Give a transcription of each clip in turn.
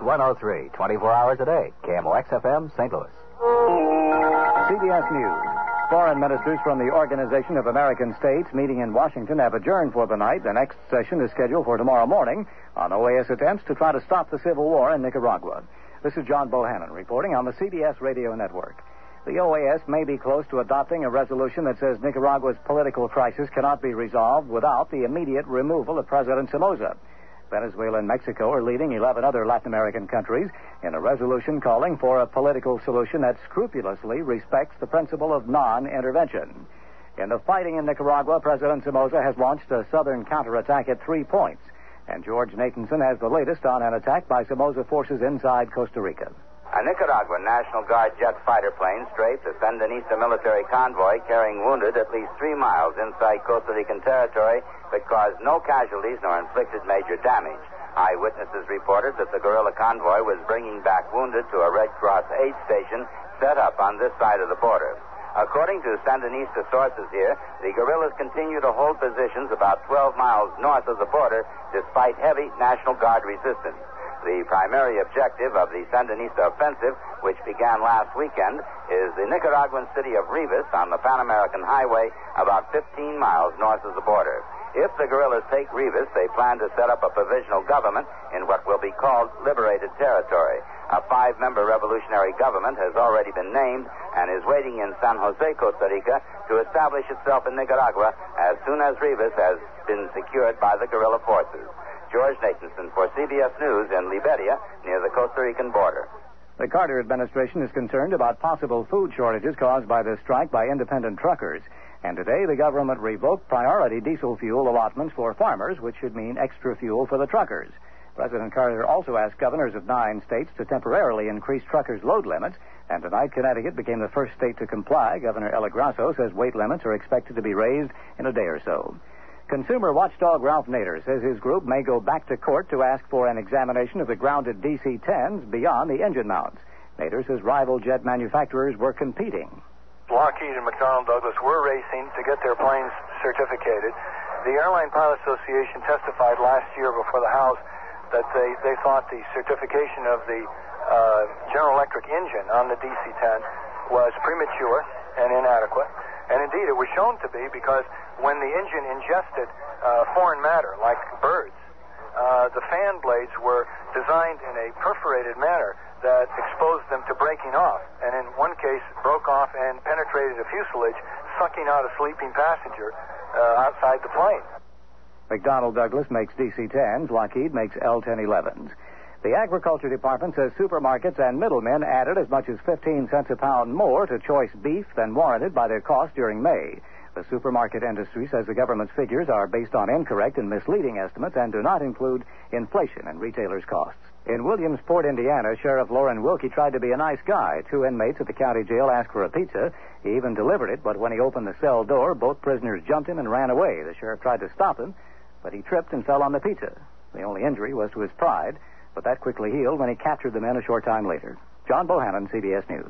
103, 24 hours a day. KMOX-FM, St. Louis. CBS News. Foreign ministers from the Organization of American States meeting in Washington have adjourned for the night. The next session is scheduled for tomorrow morning on OAS attempts to try to stop the civil war in Nicaragua. This is John Bohannon reporting on the CBS radio network. The OAS may be close to adopting a resolution that says Nicaragua's political crisis cannot be resolved without the immediate removal of President Somoza. Venezuela and Mexico are leading 11 other Latin American countries in a resolution calling for a political solution that scrupulously respects the principle of non-intervention. In the fighting in Nicaragua, President Somoza has launched a southern counterattack at 3 points, and George Nathanson has the latest on an attack by Somoza forces inside Costa Rica. A Nicaraguan National Guard jet fighter plane strafed a Sandinista military convoy carrying wounded at least 3 miles inside Costa Rican territory, but caused no casualties nor inflicted major damage. Eyewitnesses reported that the guerrilla convoy was bringing back wounded to a Red Cross aid station set up on this side of the border. According to Sandinista sources here, the guerrillas continue to hold positions about 12 miles north of the border despite heavy National Guard resistance. The primary objective of the Sandinista offensive, which began last weekend, is the Nicaraguan city of Rivas on the Pan American Highway, about 15 miles north of the border. If the guerrillas take Rivas, they plan to set up a provisional government in what will be called liberated territory. A 5-member revolutionary government has already been named and is waiting in San Jose, Costa Rica, to establish itself in Nicaragua as soon as Rivas has been secured by the guerrilla forces. George Nathanson for CBS News in Liberia, near the Costa Rican border. The Carter administration is concerned about possible food shortages caused by the strike by independent truckers. And today, the government revoked priority diesel fuel allotments for farmers, which should mean extra fuel for the truckers. President Carter also asked governors of 9 states to temporarily increase truckers' load limits, and tonight Connecticut became the first state to comply. Governor Ella Grasso says weight limits are expected to be raised in a day or so. Consumer watchdog Ralph Nader says his group may go back to court to ask for an examination of the grounded DC-10s beyond the engine mounts. Nader says rival jet manufacturers were competing. Lockheed and McDonnell Douglas were racing to get their planes certificated. The Airline Pilot Association testified last year before the House that they thought the certification of the General Electric engine on the DC-10 was premature and inadequate. And indeed, it was shown to be because when the engine ingested foreign matter, like birds, the fan blades were designed in a perforated manner that exposed them to breaking off, and in one case broke off and penetrated a fuselage, sucking out a sleeping passenger outside the plane. McDonnell Douglas makes DC-10s. Lockheed makes L-1011s. The Agriculture Department says supermarkets and middlemen added as much as 15 cents a pound more to choice beef than warranted by their cost during May. The supermarket industry says the government's figures are based on incorrect and misleading estimates and do not include inflation in retailers' costs. In Williamsport, Indiana, Sheriff Lauren Wilkie tried to be a nice guy. 2 inmates at the county jail asked for a pizza. He even delivered it, but when he opened the cell door, both prisoners jumped him and ran away. The sheriff tried to stop him, but he tripped and fell on the pizza. The only injury was to his pride, but that quickly healed when he captured the men a short time later. John Bohannon, CBS News.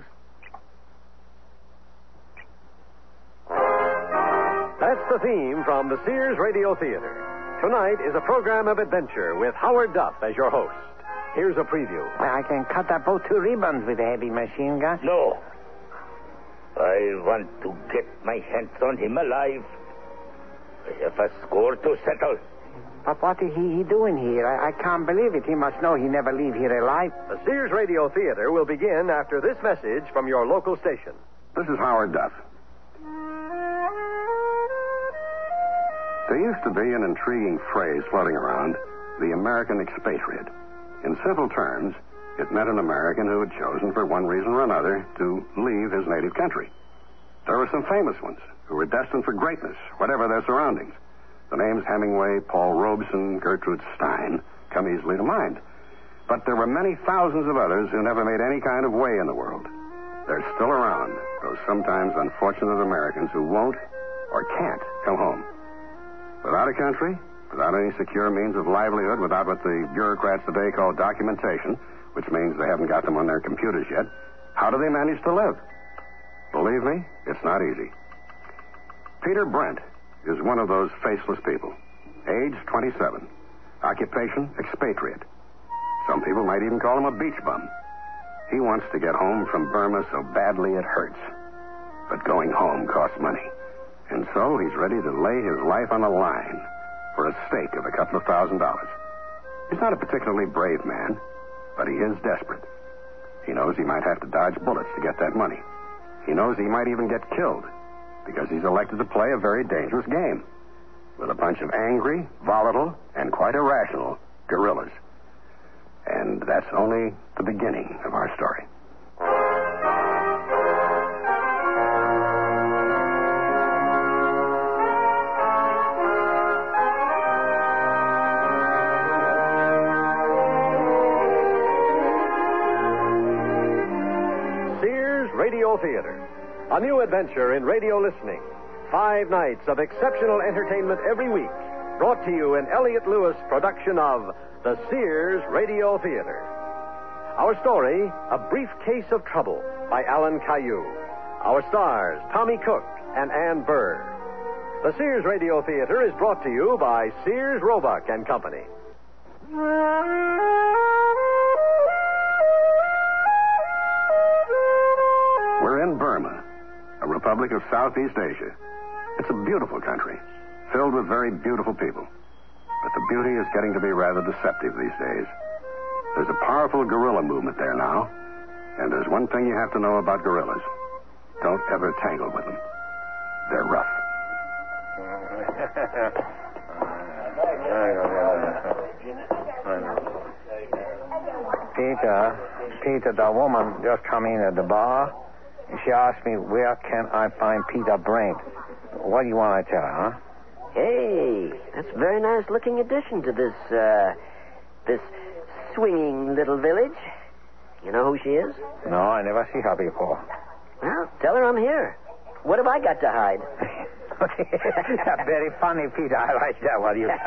That's the theme from the Sears Radio Theater. Tonight is a program of adventure with Howard Duff as your host. Here's a preview. Well, I can cut up both 2 ribbons with a heavy machine gun. No. I want to get my hands on him alive. I have a score to settle. But what is he doing here? I can't believe it. He must know he never leave here alive. The Sears Radio Theater will begin after this message from your local station. This is Howard Duff. There used to be an intriguing phrase floating around, the American expatriate. In simple terms, it meant an American who had chosen for one reason or another to leave his native country. There were some famous ones who were destined for greatness, whatever their surroundings. The names Hemingway, Paul Robeson, Gertrude Stein come easily to mind. But there were many thousands of others who never made any kind of way in the world. They're still around, those sometimes unfortunate Americans who won't or can't come home. Without a country, without any secure means of livelihood, without what the bureaucrats today call documentation, which means they haven't got them on their computers yet, how do they manage to live? Believe me, it's not easy. Peter Brent is one of those faceless people. Age 27. Occupation, expatriate. Some people might even call him a beach bum. He wants to get home from Burma so badly it hurts. But going home costs money. And so he's ready to lay his life on the line for a stake of a couple of $1,000. He's not a particularly brave man, but he is desperate. He knows he might have to dodge bullets to get that money. He knows he might even get killed because he's elected to play a very dangerous game with a bunch of angry, volatile, and quite irrational guerrillas. And that's only the beginning of our story. Sears Radio Theater, a new adventure in radio listening. 5 nights of exceptional entertainment every week, brought to you in Elliott Lewis production of the Sears Radio Theater. Our story, A Brief Case of Trouble, by Alan Caillou. Our stars, Tommy Cook and Ann Burr. The Sears Radio Theater is brought to you by Sears Roebuck and Company. We're in Burma, a republic of Southeast Asia. It's a beautiful country, filled with very beautiful people. But the beauty is getting to be rather deceptive these days. There's a powerful guerrilla movement there now. And there's one thing you have to know about guerrillas. Don't ever tangle with them. They're rough. Peter, the woman just come in at the bar. She asked me, where can I find Peter Brent? What do you want to tell her, huh? Hey, that's a very nice looking addition to this swinging little village. You know who she is? No, I never see her before. Well, tell her I'm here. What have I got to hide? That's very funny, Peter. I like that one. You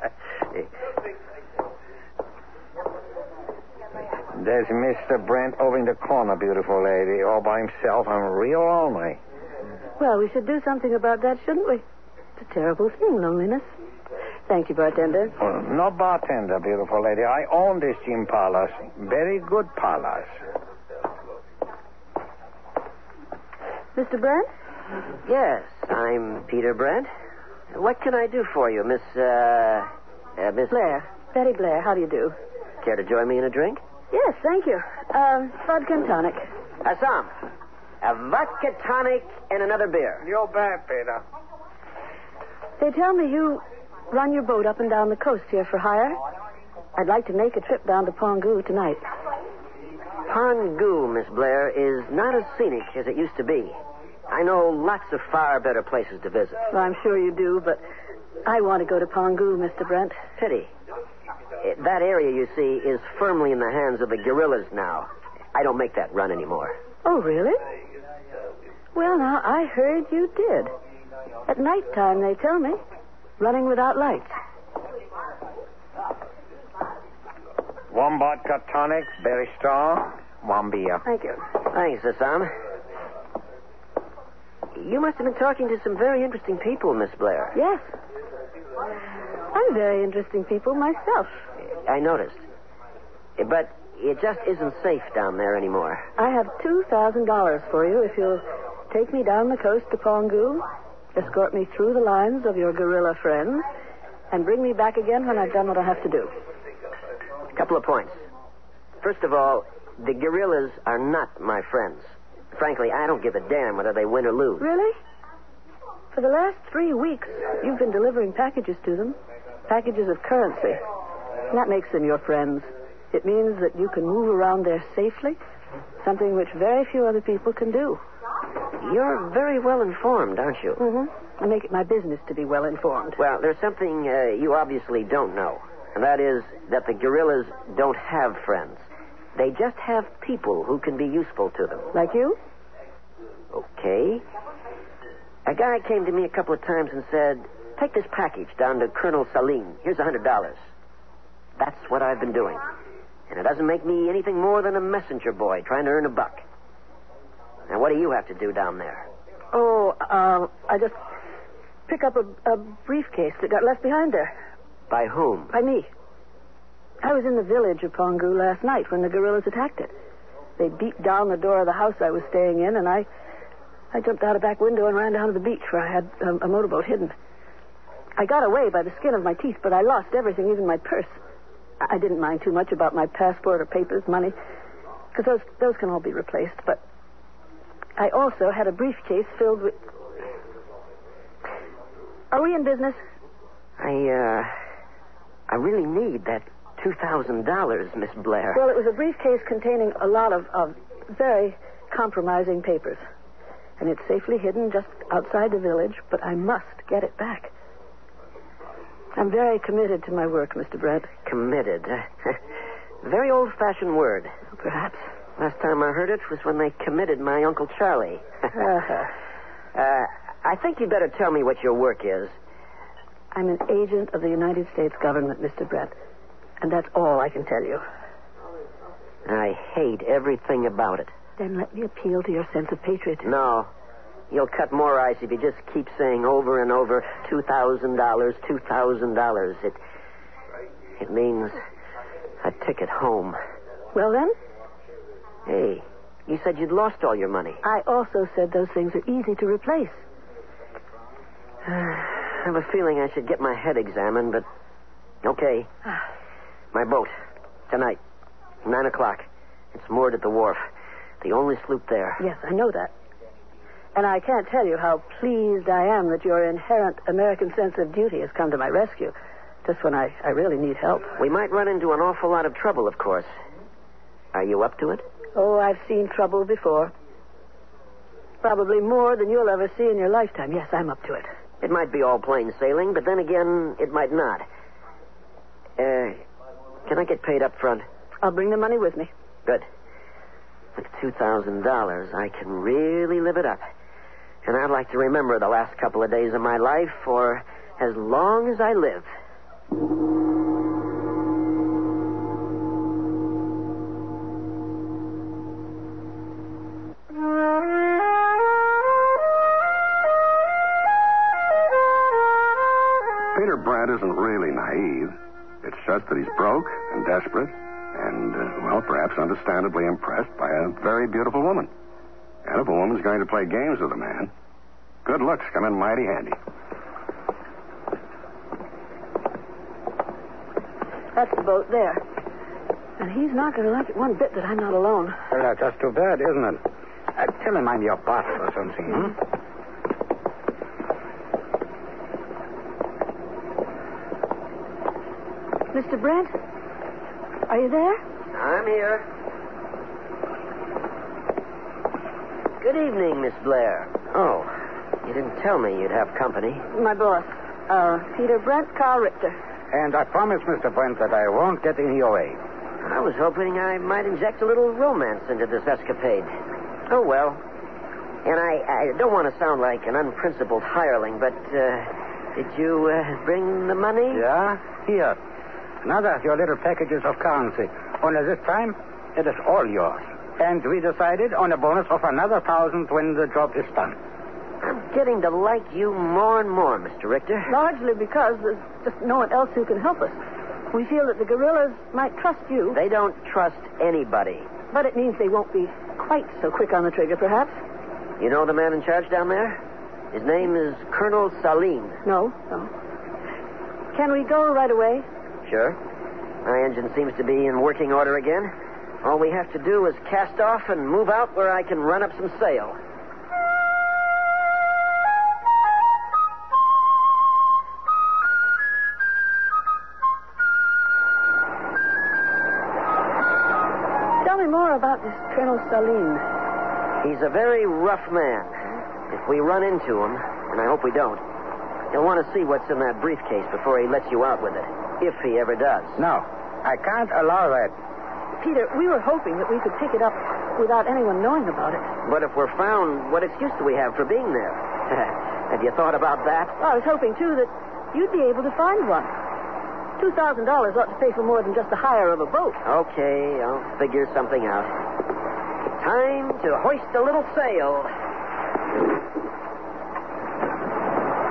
There's Mr. Brent over in the corner, beautiful lady, all by himself. I'm real lonely. Well, we should do something about that, shouldn't we? It's a terrible thing, loneliness. Thank you, bartender. Well, no bartender, beautiful lady. I own this gin parlors. Very good parlors. Mr. Brent? Yes, I'm Peter Brent. What can I do for you, Miss Blair. Betty Blair, how do you do? Care to join me in a drink? Yes, thank you. Vodka and tonic. Assam. A vodka tonic and another beer. You're bad, Peter. They tell me you run your boat up and down the coast here for hire. I'd like to make a trip down to Pongu tonight. Pongu, Miss Blair, is not as scenic as it used to be. I know lots of far better places to visit. Well, I'm sure you do, but I want to go to Pongu, Mr. Brent. Pity. That area, you see, is firmly in the hands of the guerrillas now. I don't make that run anymore. Oh, really? Well, now, I heard you did. At nighttime, they tell me. Running without lights. One vodka tonic, very strong. One beer. Thank you. Thanks, Assam. You must have been talking to some very interesting people, Miss Blair. Yes. I'm very interesting people myself. I noticed. But it just isn't safe down there anymore. I have $2,000 for you if you'll take me down the coast to Pongu, escort me through the lines of your guerrilla friends, and bring me back again when I've done what I have to do. A couple of points. First of all, the guerrillas are not my friends. Frankly, I don't give a damn whether they win or lose. Really? For the last 3 weeks, you've been delivering packages to them. Packages of currency. That makes them your friends. It means that you can move around there safely, something which very few other people can do. You're very well informed, aren't you? Mm-hmm. I make it my business to be well informed. Well, there's something you obviously don't know, and that is that the guerrillas don't have friends. They just have people who can be useful to them. Like you? Okay. A guy came to me a couple of times and said, take this package down to Colonel Salim. Here's $100. That's what I've been doing. And it doesn't make me anything more than a messenger boy trying to earn a buck. Now, what do you have to do down there? Oh, I just pick up a briefcase that got left behind there. By whom? By me. I was in the village of Pongu last night when the guerrillas attacked it. They beat down the door of the house I was staying in, and I jumped out a back window and ran down to the beach where I had a motorboat hidden. I got away by the skin of my teeth, but I lost everything, even my purse. I didn't mind too much about my passport or papers, money, because those can all be replaced. But I also had a briefcase filled with... Are we in business? I really need that $2,000, Miss Blair. Well, it was a briefcase containing a lot of very compromising papers. And it's safely hidden just outside the village, but I must get it back. I'm very committed to my work, Mr. Brent. Committed? Very old-fashioned word. Perhaps. Last time I heard it was when they committed my Uncle Charlie. I think you'd better tell me what your work is. I'm an agent of the United States government, Mr. Brent. And that's all I can tell you. I hate everything about it. Then let me appeal to your sense of patriotism. No. You'll cut more ice if you just keep saying over and over, $2,000, $2,000. It means a ticket home. Well, then? Hey, you said you'd lost all your money. I also said those things are easy to replace. I have a feeling I should get my head examined, but... Okay. My boat. Tonight. 9 o'clock. It's moored at the wharf. The only sloop there. Yes, I know that. And I can't tell you how pleased I am that your inherent American sense of duty has come to my rescue, just when I really need help. We might run into an awful lot of trouble, of course. Are you up to it? Oh, I've seen trouble before. Probably more than you'll ever see in your lifetime. Yes, I'm up to it. It might be all plain sailing, but then again, it might not. Can I get paid up front? I'll bring the money with me. Good. With $2,000, I can really live it up. And I'd like to remember the last couple of days of my life for as long as I live. Peter Brent isn't really naive. It's just that he's broke and desperate and, well, perhaps understandably impressed by a very beautiful woman. And if a woman's going to play games with a man, good looks come in mighty handy. That's the boat there. And he's not going to like it one bit that I'm not alone. Well, that's just too bad, isn't it? Tell him I'm your boss or something, hmm? Mr. Brent? Are you there? I'm here. Good evening, Miss Blair. Oh, you didn't tell me you'd have company. My boss. Peter Brent, Carl Richter. And I promise, Mr. Brent, that I won't get in your way. I was hoping I might inject a little romance into this escapade. Oh, well. And I don't want to sound like an unprincipled hireling, but did you bring the money? Yeah? Here. Another of your little packages of currency. Only this time, it is all yours. And we decided on a bonus of another 1,000 when the job is done. I'm getting to like you more and more, Mr. Richter. Largely because there's just no one else who can help us. We feel that the guerrillas might trust you. They don't trust anybody. But it means they won't be quite so quick on the trigger, perhaps. You know the man in charge down there? His name is Colonel Salim. No. Can we go right away? Sure. My engine seems to be in working order again. All we have to do is cast off and move out where I can run up some sail. Tell me more about this Colonel Salim. He's a very rough man. If we run into him, and I hope we don't, he'll want to see what's in that briefcase before he lets you out with it. If he ever does. No, I can't allow that. Peter, we were hoping that we could pick it up without anyone knowing about it. But if we're found, what excuse do we have for being there? Have you thought about that? Well, I was hoping, too, that you'd be able to find one. $2,000 ought to pay for more than just the hire of a boat. Okay, I'll figure something out. Time to hoist a little sail.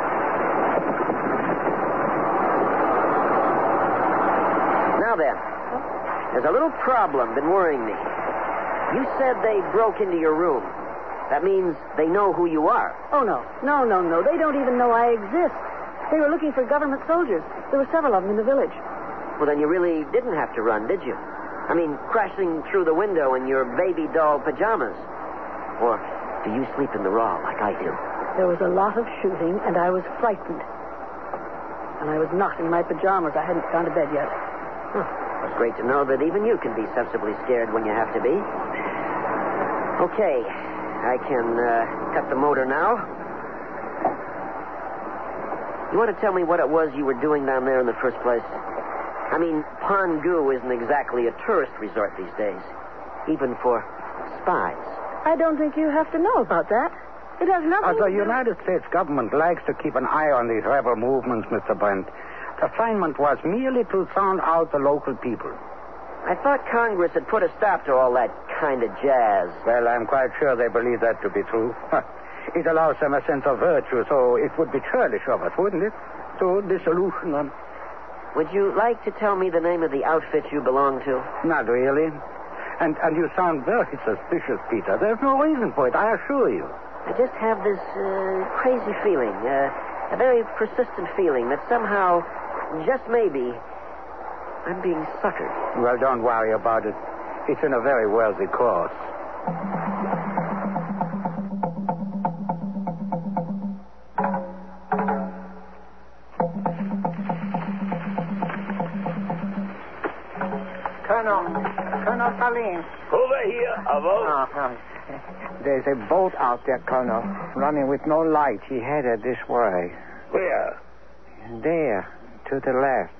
Now then, There's a little problem been worrying me. You said they broke into your room. That means they know who you are. Oh, no. No. They don't even know I exist. They were looking for government soldiers. There were several of them in the village. Well, then you really didn't have to run, did you? I mean, crashing through the window in your baby doll pajamas. Or do you sleep in the raw like I do? There was a lot of shooting, and I was frightened. And I was not in my pajamas. I hadn't gone to bed yet. Huh. It's great to know that even you can be sensibly scared when you have to be. Okay, I can cut the motor now. You want to tell me what it was you were doing down there in the first place? I mean, Pongu isn't exactly a tourist resort these days, even for spies. I don't think you have to know about that. It has nothing The United States government likes to keep an eye on these rebel movements, Mr. Brent. The assignment was merely to sound out the local people. I thought Congress had put a stop to all that kind of jazz. Well, I'm quite sure they believe that to be true. It allows them a sense of virtue, so it would be churlish of us, wouldn't it, to disillusion them? Would you like to tell me the name of the outfit you belong to? Not really. And you sound very suspicious, Peter. There's no reason for it, I assure you. I just have this crazy feeling, a very persistent feeling that somehow, just maybe, I'm being suckered. Well, don't worry about it. It's in a very worthy cause. Colonel Salim. Over here, Avo. There's a boat out there, Colonel, running with no light. He headed this way. Where? There, to the left.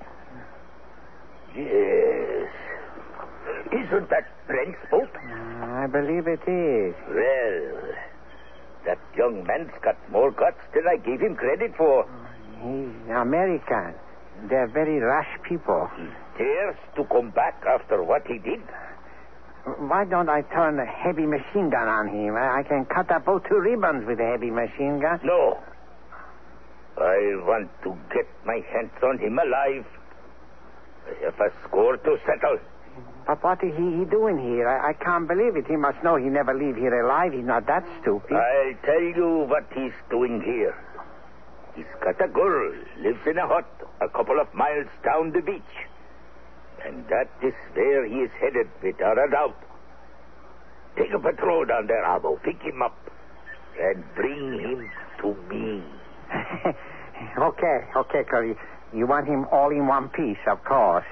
Yes. Isn't that Brent's boat? I believe it is. Well, that young man's got more guts than I gave him credit for. He's American. They're very rash people. He dares to come back after what he did. Why don't I turn a heavy machine gun on him? I can cut up both two ribbons with a heavy machine gun. No. I want to get my hands on him alive. I have a score to settle. But what is he doing here? I can't believe it. He must know he never leave here alive. He's not that stupid. I'll tell you what he's doing here. He's got a girl, lives in a hut a couple of miles down the beach. And that is where he is headed, without a doubt. Take a patrol down there, Abo. Pick him up. And bring him to me. Okay, Curry. You want him all in one piece, of course.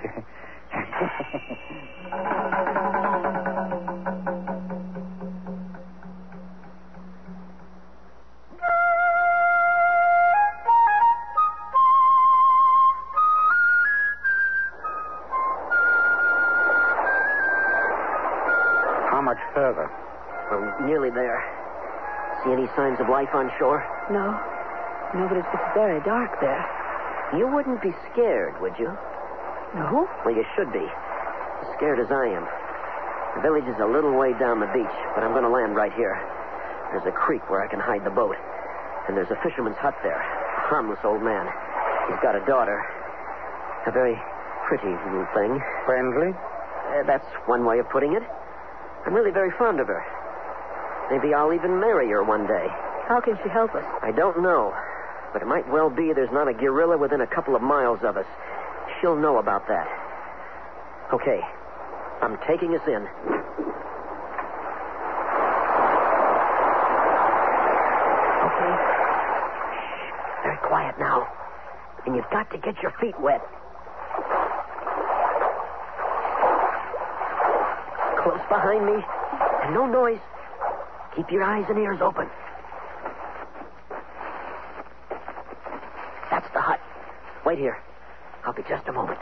How much further? We're nearly there. See any signs of life on shore? No, but it's very dark there. You wouldn't be scared, would you? No? Well, you should be. As scared as I am. The village is a little way down the beach, but I'm going to land right here. There's a creek where I can hide the boat. And there's a fisherman's hut there. A harmless old man. He's got a daughter. A very pretty little thing. Friendly? That's one way of putting it. I'm really very fond of her. Maybe I'll even marry her one day. How can she help us? I don't know. But it might well be there's not a guerrilla within a couple of miles of us. She'll know about that. Okay. I'm taking us in. Okay. Shh. Very quiet now. And you've got to get your feet wet. Close behind me. And no noise. Keep your eyes and ears open. That's the hut. Wait here. I'll be just a moment.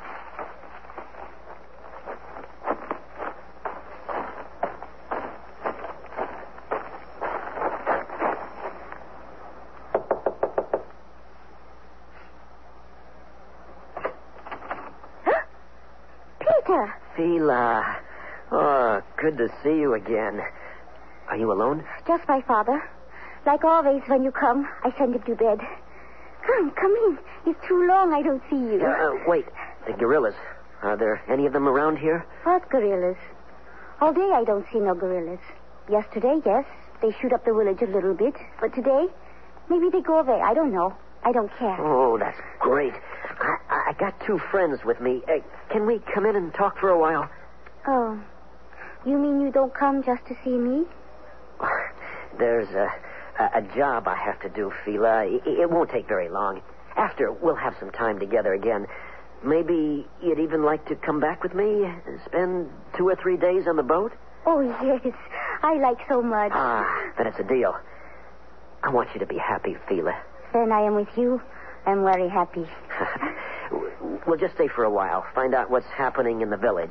Peter! Phila. Oh, good to see you again. Are you alone? Just my father. Like always, when you come, I send him to bed. Come in. It's too long I don't see you. Wait. The guerrillas. Are there any of them around here? What gorillas? All day I don't see no gorillas. Yesterday, yes, they shoot up the village a little bit. But today, maybe they go away. I don't know. I don't care. Oh, that's great. I got 2 friends with me. Can we come in and talk for a while? Oh. You mean you don't come just to see me? There's a job I have to do, Fila. It won't take very long. After, we'll have some time together again. Maybe you'd even like to come back with me? Spend 2 or 3 days on the boat? Oh, yes. I like so much. Then it's a deal. I want you to be happy, Fila. When I am with you, I'm very happy. We'll just stay for a while. Find out what's happening in the village.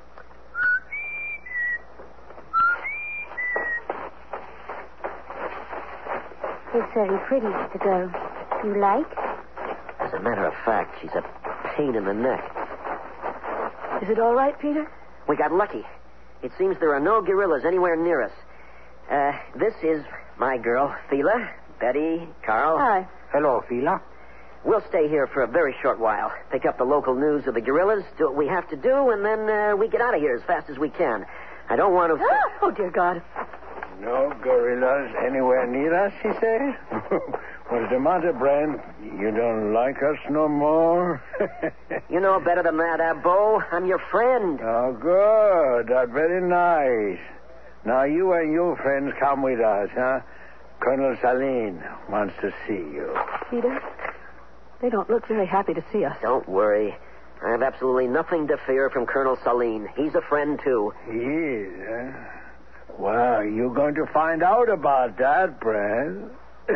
It's very pretty, the girl. You like? As a matter of fact, she's a pain in the neck. Is it all right, Peter? We got lucky. It seems there are no guerrillas anywhere near us. This is my girl, Fila. Betty, Carl. Hi. Hello, Fila. We'll stay here for a very short while. Pick up the local news of the guerrillas, do what we have to do, and then we get out of here as fast as we can. I don't want to... Oh, dear God. No gorillas anywhere near us, he says? What's the matter, Brent? You don't like us no more? You know better than that, Abbo. I'm your friend. Oh, good. That's very nice. Now, you and your friends come with us, huh? Colonel Saline wants to see you. Peter, they don't look very happy to see us. Don't worry. I have absolutely nothing to fear from Colonel Saline. He's a friend, too. He is, huh? Well, you're going to find out about that, Brent.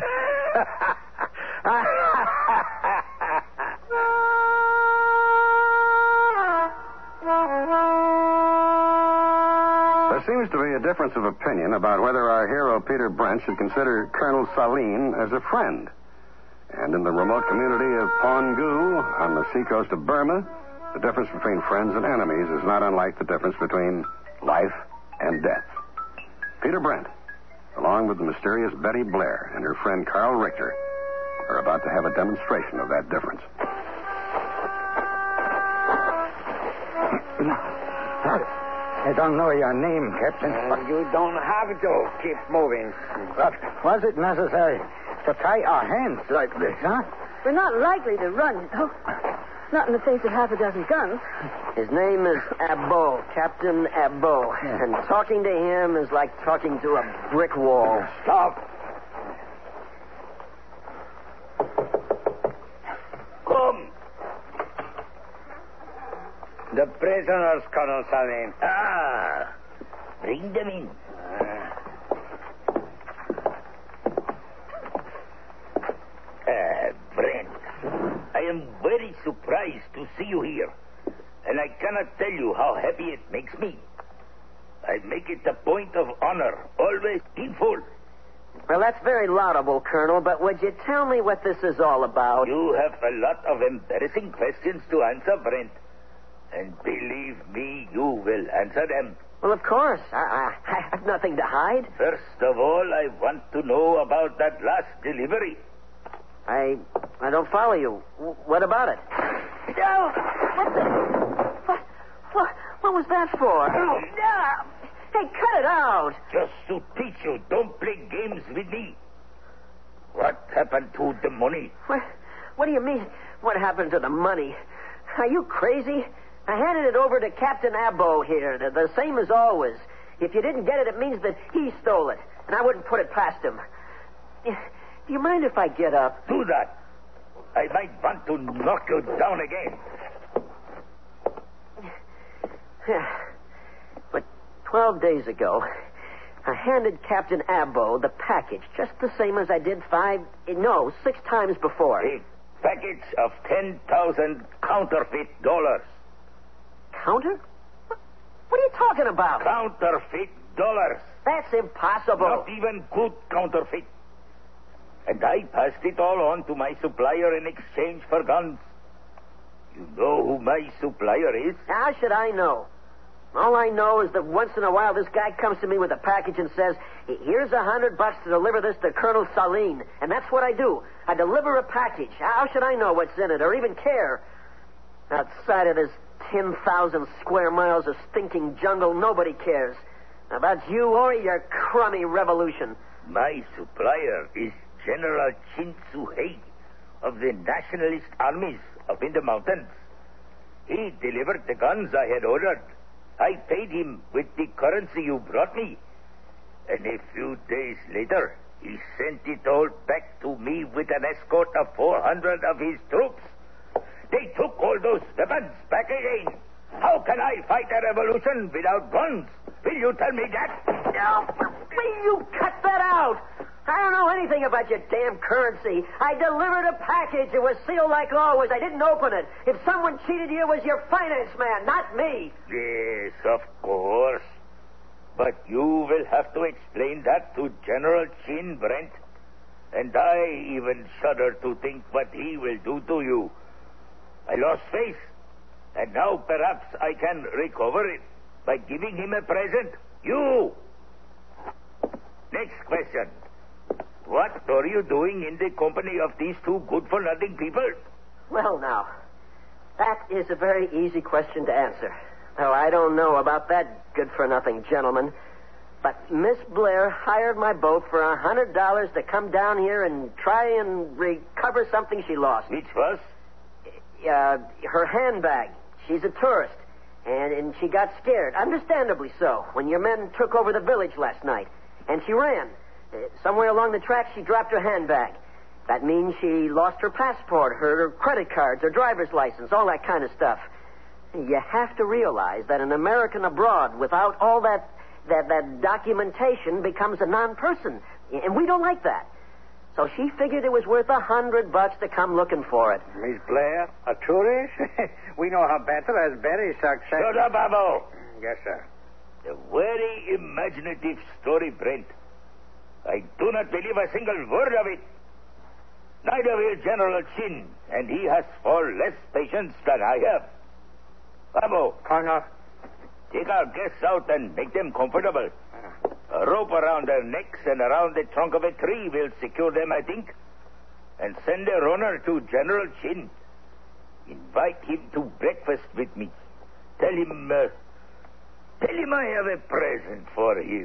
There seems to be a difference of opinion about whether our hero Peter Brent should consider Colonel Saline as a friend. And in the remote community of Pongu, on the seacoast of Burma, the difference between friends and enemies is not unlike the difference between life and death. Peter Brent, along with the mysterious Betty Blair and her friend Carl Richter, are about to have a demonstration of that difference. I don't know your name, Captain. You don't have to keep moving. But was it necessary to tie our hands like this, huh? We're not likely to run, you know. Not in the face of half a dozen guns. His name is Abbo, Captain Abbo. Yeah. And talking to him is like talking to a brick wall. Stop. Come. The prisoners, Colonel Saline. Bring them in. Brent, I am very surprised to see you here. And I cannot tell you how happy it makes me. I make it a point of honor, always in full. Well, that's very laudable, Colonel, but would you tell me what this is all about? You have a lot of embarrassing questions to answer, Brent. And believe me, you will answer them. Well, of course. I have nothing to hide. First of all, I want to know about that last delivery. I don't follow you. What about it? Oh, what was that for? Oh. Hey, cut it out. Just to teach you, don't play games with me. What happened to the money? What do you mean, what happened to the money? Are you crazy? I handed it over to Captain Abbo here, the same as always. If you didn't get it, it means that he stole it, and I wouldn't put it past him. Do you mind if I get up? Do that. I might want to knock you down again. But 12 days ago, I handed Captain Abbo the package, just the same as I did 6 times before. A package of 10,000 counterfeit dollars. Counter? What are you talking about? Counterfeit dollars. That's impossible. Not even good counterfeit. And I passed it all on to my supplier in exchange for guns. You know who my supplier is? How should I know? All I know is that once in a while this guy comes to me with a package and says, here's $100 to deliver this to Colonel Saline. And that's what I do. I deliver a package. How should I know what's in it or even care? Outside of this 10,000 square miles of stinking jungle, nobody cares. About you or your crummy revolution. My supplier is General Chin Su-hei of the Nationalist Armies up in the mountains. He delivered the guns I had ordered. I paid him with the currency you brought me. And a few days later, he sent it all back to me with an escort of 400 of his troops. They took all those weapons back again. How can I fight a revolution without guns? Will you tell me that? No, will you cut that out? I don't know anything about your damn currency. I delivered a package. It was sealed like always. I didn't open it. If someone cheated you, it was your finance man, not me. Yes, of course. But you will have to explain that to General Chin, Brent. And I even shudder to think what he will do to you. I lost faith. And now perhaps I can recover it by giving him a present. You! Next question. What are you doing in the company of these two good-for-nothing people? Well, now, that is a very easy question to answer. Though I don't know about that good-for-nothing gentleman. But Miss Blair hired my boat for $100 to come down here and try and recover something she lost. Which was? Her handbag. She's a tourist. And she got scared, understandably so, when your men took over the village last night. And she ran. Somewhere along the track, she dropped her handbag. That means she lost her passport, her credit cards, her driver's license, all that kind of stuff. You have to realize that an American abroad without all that documentation becomes a non-person. And we don't like that. So she figured it was worth $100 to come looking for it. Miss Blair, a tourist? We know her better as very successful. Shut up, Abo. Yes, sir. A very imaginative story, Brent. I do not believe a single word of it. Neither will General Chin, and he has far less patience than I have. Abo. Colonel. Take our guests out and make them comfortable. A rope around their necks and around the trunk of a tree will secure them, I think. And send a runner to General Chin. Invite him to breakfast with me. Tell him I have a present for him.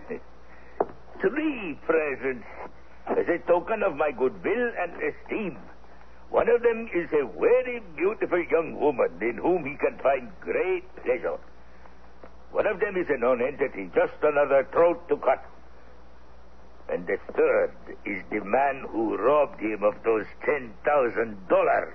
3 presents as a token of my goodwill and esteem. One of them is a very beautiful young woman in whom he can find great pleasure. One of them is a non-entity, just another throat to cut. And the third is the man who robbed him of those $10,000.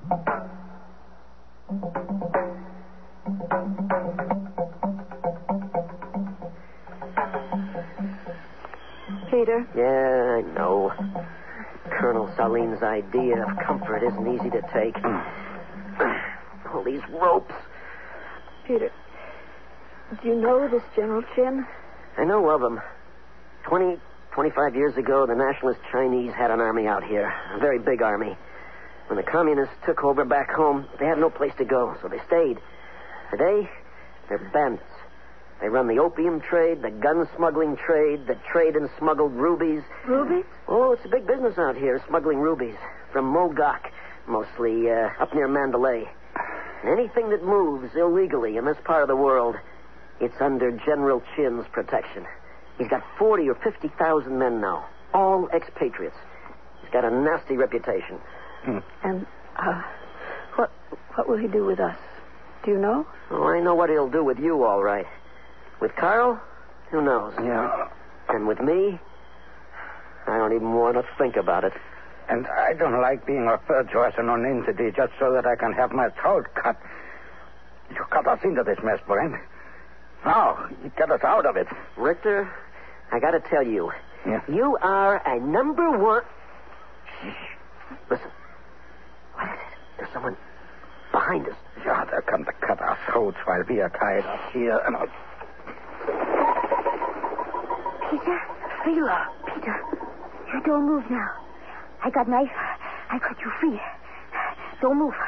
Peter? Yeah, I know. Colonel Salim's idea of comfort isn't easy to take. All these ropes. Peter, do you know this General Chin? I know of him. 25 years ago, the nationalist Chinese had an army out here. A very big army. When the communists took over back home, they had no place to go, so they stayed. Today, they're bandits. They run the opium trade, the gun smuggling trade, the trade in smuggled rubies. Rubies? Oh, it's a big business out here, smuggling rubies. From Mogok, mostly, up near Mandalay. Anything that moves illegally in this part of the world, it's under General Chin's protection. He's got 40 or 50,000 men now, all expatriates. He's got a nasty reputation. And, what will he do with us? Do you know? Oh, I know what he'll do with you, all right. With Carl, who knows? Yeah. And with me, I don't even want to think about it. And I don't like being referred to as a non-entity just so that I can have my throat cut. You got us into this mess, Brent. Now, you get us out of it. Richter, I got to tell you, you are a number one... Shh. Listen. What is it? There's someone behind us. Yeah, they're come to cut our throats while we are tied up here. And Peter? Sheila. Peter, you don't move now. I got knife. I cut you free. Don't move.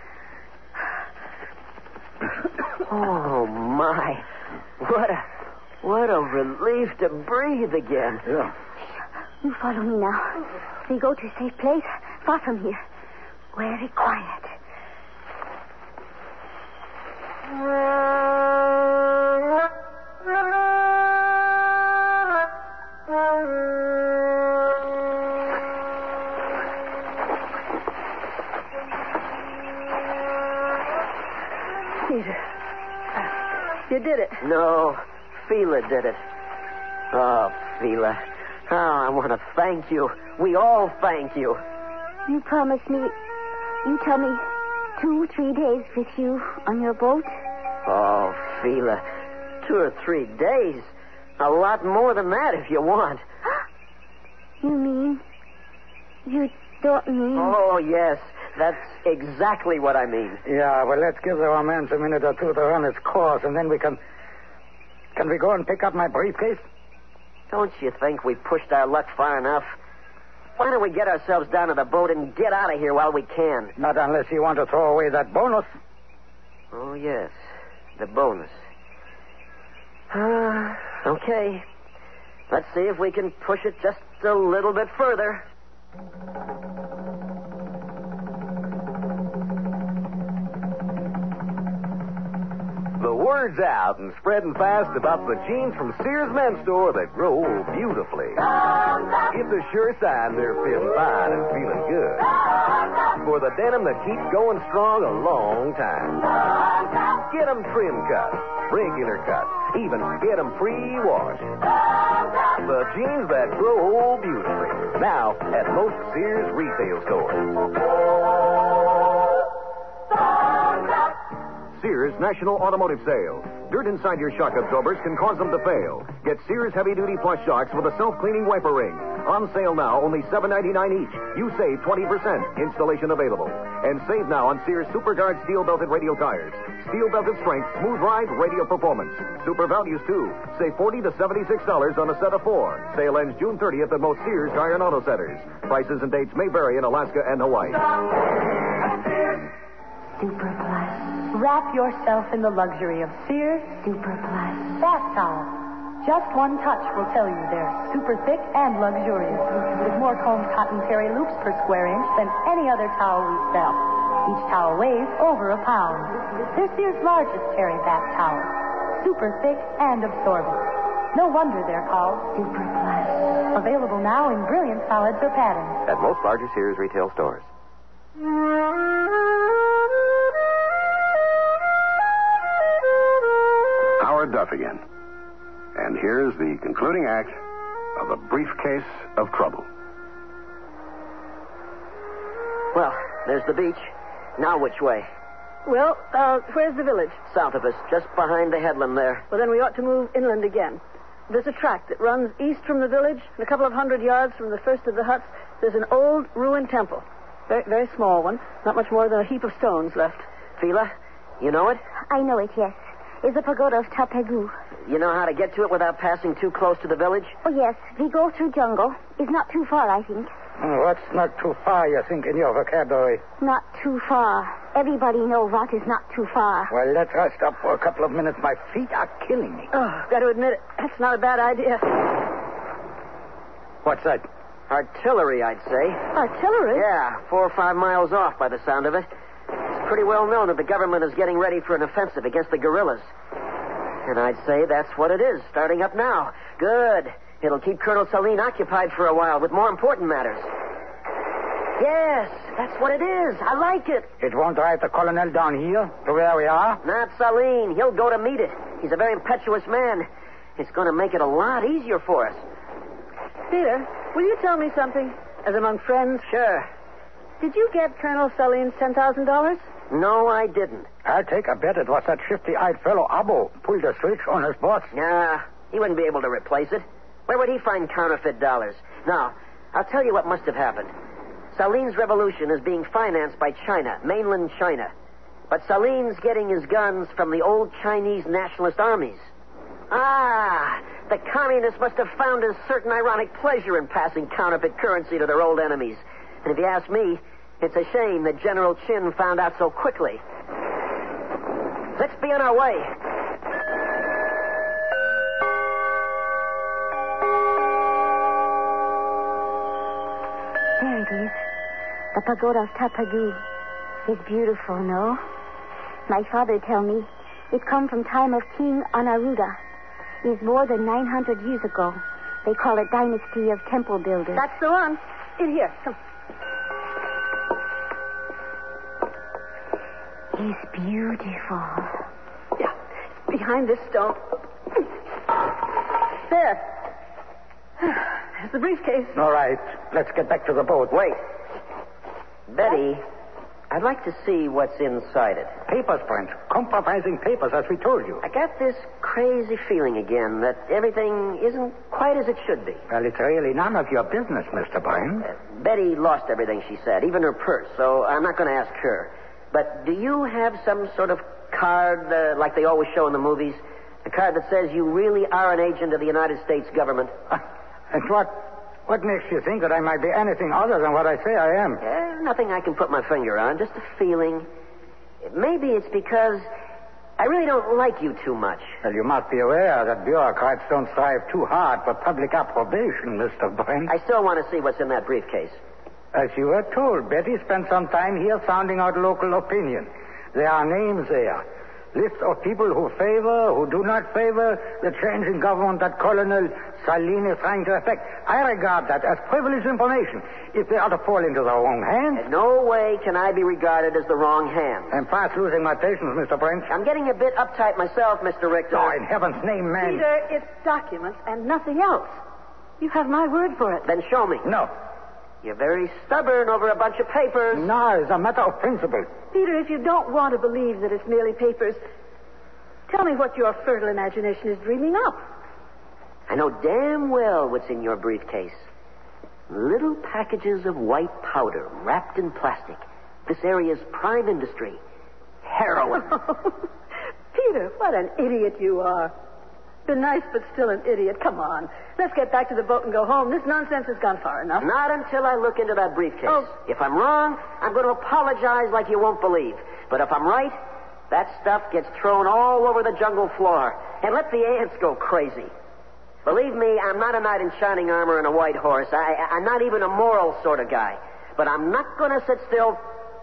Oh, my. What a relief to breathe again. Yeah. You follow me now. We go to a safe place, far from here. Very quiet. Peter, you did it. No, Fila did it. Oh, Fila. Oh, I want to thank you. We all thank you. You promised me you tell me 2-3 days with you on your boat. Oh, Fila. 2 or 3 days. A lot more than that if you want. You don't mean... Oh, yes. That's exactly what I mean. Yeah, well, let's give the romance a minute or two to run its course, and then we can... Can we go and pick up my briefcase? Don't you think we pushed our luck far enough? Why don't we get ourselves down to the boat and get out of here while we can? Not unless you want to throw away that bonus. Oh, yes. The bonus. Okay. Let's see if we can push it just a little bit further. The word's out and spreading fast about the jeans from Sears Men's Store that grow beautifully. It's a sure sign they're fitting fine and feeling good. For the denim that keeps going strong a long time. Get them trim cuts, regular cuts, even get them pre-washed. The jeans that grow beautifully. Now at most Sears retail stores. Sears National Automotive Sale. Dirt inside your shock absorbers can cause them to fail. Get Sears heavy-duty plush shocks with a self-cleaning wiper ring. On sale now, only $7.99 each. You save 20%. Installation available. And save now on Sears SuperGuard steel-belted radial tires. Steel-belted strength, smooth ride, radial performance. Super values, too. Save $40 to $76 on a set of 4. Sale ends June 30th at most Sears Tire and Auto Centers. Prices and dates may vary in Alaska and Hawaii. Super Plus. Wrap yourself in the luxury of Sears Super Plus bath towels. Just one touch will tell you they're super thick and luxurious, with more combed cotton terry loops per square inch than any other towel we sell. Each towel weighs over a pound. They're Sears' largest terry bath towel. Super thick and absorbent. No wonder they're called Super Plus. Available now in brilliant solids or patterns. At most larger Sears retail stores. Howard Duff again. And here's the concluding act of A Briefcase of Trouble. Well, there's the beach. Now which way? Well, where's the village? South of us, just behind the headland there. Well, then we ought to move inland again. There's a track that runs east from the village, and a couple of 100 yards from the first of the huts, there's an old ruined temple. Very, very small one. Not much more than a heap of stones left. Fila, you know it? I know it, yes. It's the pagoda of Tapagu. You know how to get to it without passing too close to the village? Oh, yes. We go through jungle. It's not too far, I think. What's not too far, you think, in your vocabulary? Not too far. Everybody knows what is not too far. Well, let's rest up for a couple of minutes. My feet are killing me. Oh, got to admit it. That's not a bad idea. What's that? Artillery, I'd say. Artillery? Yeah, 4 or 5 miles off by the sound of it. It's pretty well known that the government is getting ready for an offensive against the guerrillas. And I'd say that's what it is, starting up now. Good. It'll keep Colonel Saline occupied for a while with more important matters. Yes, that's what it is. I like it. It won't drive the colonel down here to where we are? Not Saline. He'll go to meet it. He's a very impetuous man. It's going to make it a lot easier for us. Peter, will you tell me something? As among friends? Sure. Did you get Colonel Saline's $10,000? No, I didn't. I'll take a bet it was that shifty-eyed fellow Abo pulled the switch on his boss. Nah, he wouldn't be able to replace it. Where would he find counterfeit dollars? Now, I'll tell you what must have happened. Saline's revolution is being financed by China, mainland China. But Saline's getting his guns from the old Chinese nationalist armies. Ah, the communists must have found a certain ironic pleasure in passing counterfeit currency to their old enemies. And if you ask me, it's a shame that General Chin found out so quickly. Let's be on our way. There it is. The pagoda of Tapagu. It's beautiful, no? My father tell me It come from time of King Anaruda. It's more than 900 years ago. They call it Dynasty of Temple Builders. That's the one. In here. Come. It's beautiful. Yeah. Behind this stone. There. There's the briefcase. All right. Let's get back to the boat. Wait. Betty, I'd like to see what's inside it. Papers, Brent. Compromising papers, as we told you. I got this crazy feeling again that everything isn't quite as it should be. Well, it's really none of your business, Mr. Brent. Betty lost everything, she said, even her purse, so I'm not going to ask her. But do you have some sort of card, like they always show in the movies? A card that says you really are an agent of the United States government? And what makes you think that I might be anything other than what I say I am? Nothing I can put my finger on, just a feeling. Maybe it's because I really don't like you too much. Well, you must be aware that bureaucrats don't strive too hard for public approbation, Mr. Brent. I still want to see what's in that briefcase. As you were told, Betty spent some time here sounding out local opinion. There are names there. Lists of people who favor, who do not favor the change in government that Colonel Saline is trying to effect. I regard that as privileged information. If they are to fall into the wrong hands... In no way can I be regarded as the wrong hand. I'm fast losing my patience, Mr. Brent. I'm getting a bit uptight myself, Mr. Richter. Oh, in heaven's name, man. Peter, it's documents and nothing else. You have my word for it. Then show me. No. You're very stubborn over a bunch of papers. No, it's a matter of principle. Peter, if you don't want to believe that it's merely papers, tell me what your fertile imagination is dreaming up. I know damn well what's in your briefcase. Little packages of white powder wrapped in plastic. This area's prime industry. Heroin. Peter, what an idiot you are. Been nice, but still an idiot. Come on. Let's get back to the boat and go home. This nonsense has gone far enough. Not until I look into that briefcase. Oh. If I'm wrong, I'm going to apologize like you won't believe. But if I'm right, that stuff gets thrown all over the jungle floor. And let the ants go crazy. Believe me, I'm not a knight in shining armor and a white horse. I'm not even a moral sort of guy. But I'm not going to sit still.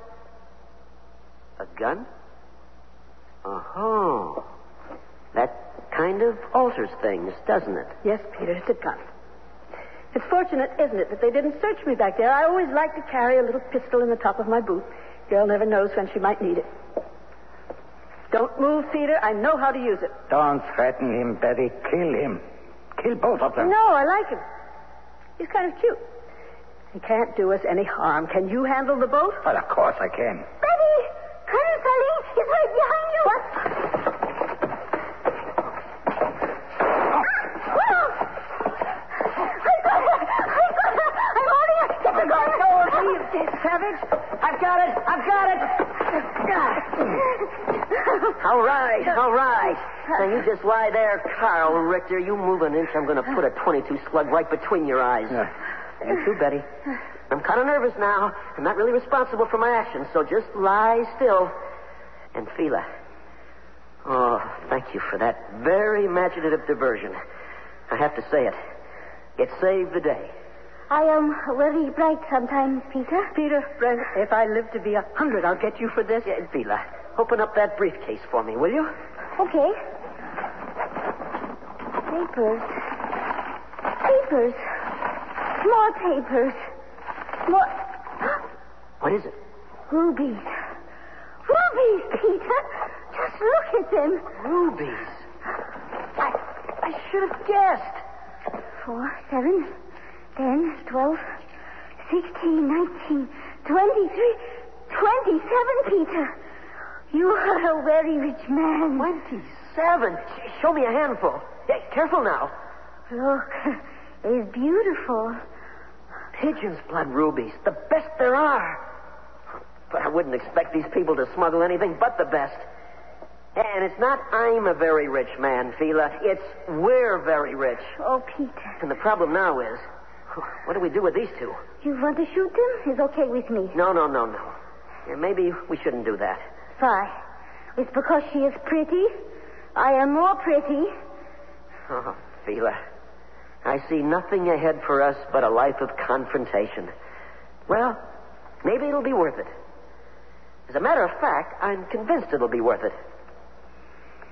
A gun? Uh-huh. That kind of alters things, doesn't it? Yes, Peter, it's a gun. It's fortunate, isn't it, that they didn't search me back there. I always like to carry a little pistol in the top of my boot. Girl never knows when she might need it. Don't move, Peter. I know how to use it. Don't threaten him, Betty. Kill him. Kill both of them. No, I like him. He's kind of cute. He can't do us any harm. Can you handle the boat? Well, of course I can. Betty! Colonel Saline is right behind you. What? I'm holding her. Get the gun. Go, you savage. I've got it. All right. Now, you just lie there, Carl Richter. You move an inch, I'm going to put a .22 slug right between your eyes. You too, Betty. I'm kind of nervous now. I'm not really responsible for my actions, so just lie still. And Fila. Oh, thank you for that very imaginative diversion. I have to say it. It saved the day. I am very bright sometimes, Peter. Peter, Brent, if I live to be 100, I'll get you for this. Yeah, Fila, open up that briefcase for me, will you? Okay. Papers. Papers. More papers. More... What is it? Rubies. Rubies, Peter. Just look at them. Rubies. I should have guessed. 4, 7, 10, 12, 16, 19, 23, 27, Peter. You are a very rich man. 27? Show me a handful. Hey, careful now. Look, it's beautiful. Pigeon's blood rubies, the best there are. But I wouldn't expect these people to smuggle anything but the best. And it's not I'm a very rich man, Fila. It's we're very rich. Oh, Peter. And the problem now is, what do we do with these two? You want to shoot them? It's okay with me. No. Yeah, maybe we shouldn't do that. Why? It's because she is pretty? I am more pretty. Oh, Fila. I see nothing ahead for us but a life of confrontation. Well, maybe it'll be worth it. As a matter of fact, I'm convinced it'll be worth it.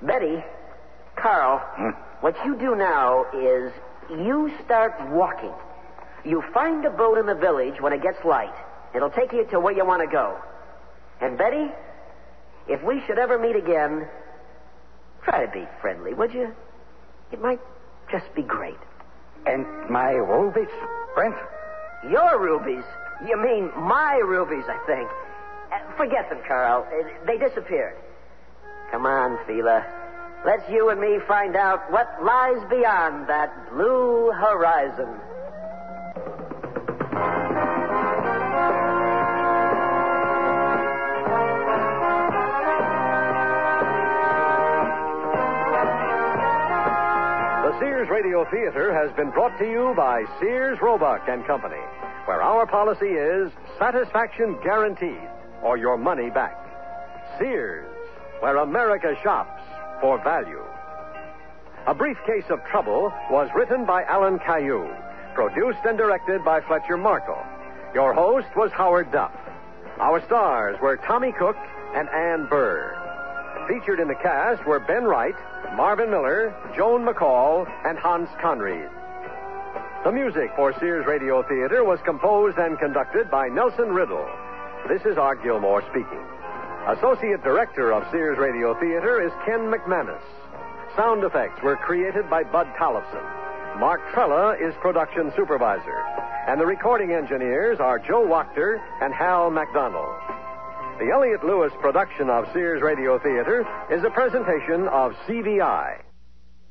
Betty, Carl, what you do now is you start walking. You find a boat in the village when it gets light. It'll take you to where you want to go. And Betty, if we should ever meet again, try to be friendly, would you? It might just be great. And my rubies, Brent? Your rubies? You mean my rubies, I think. Forget them, Carl. They disappeared. Come on, Fila. Let's you and me find out what lies beyond that blue horizon. The Sears Radio Theater has been brought to you by Sears Roebuck and Company, where our policy is satisfaction guaranteed or your money back. Sears, where America shops for value. A Briefcase of Trouble was written by Alan Caillou, produced and directed by Fletcher Markle. Your host was Howard Duff. Our stars were Tommy Cook and Ann Burr. Featured in the cast were Ben Wright, Marvin Miller, Joan McCall, and Hans Conried. The music for Sears Radio Theater was composed and conducted by Nelson Riddle. This is Art Gilmore speaking. Associate Director of Sears Radio Theater is Ken McManus. Sound effects were created by Bud Tollefson. Mark Trella is production supervisor. And the recording engineers are Joe Wachter and Hal MacDonald. The Elliott Lewis production of Sears Radio Theater is a presentation of CVI.